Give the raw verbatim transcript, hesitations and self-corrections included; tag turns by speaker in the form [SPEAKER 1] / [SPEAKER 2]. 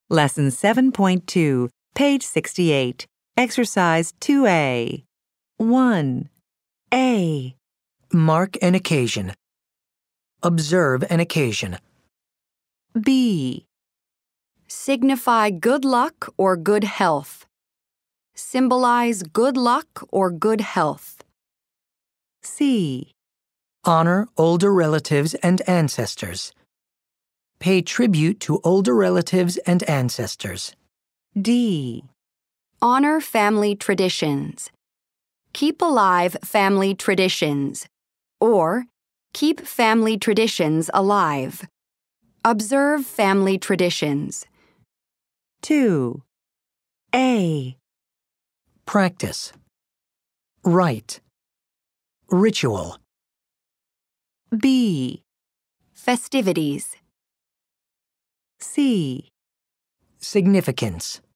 [SPEAKER 1] Lesson seven point two, page sixty-eight, Exercise two A. one. A.
[SPEAKER 2] Mark an occasion. Observe an occasion.
[SPEAKER 1] B.
[SPEAKER 3] Signify good luck or good health. Symbolize good luck or good health.
[SPEAKER 1] C.
[SPEAKER 2] Honor older relatives and ancestors. Pay tribute to older relatives and ancestors.
[SPEAKER 1] D.
[SPEAKER 3] Honor family traditions. Keep alive family traditions, or keep family traditions alive. Observe family traditions.
[SPEAKER 1] two. A.
[SPEAKER 2] Practice. Rite. Ritual.
[SPEAKER 1] B.
[SPEAKER 3] Festivities.
[SPEAKER 1] C.
[SPEAKER 2] Significance.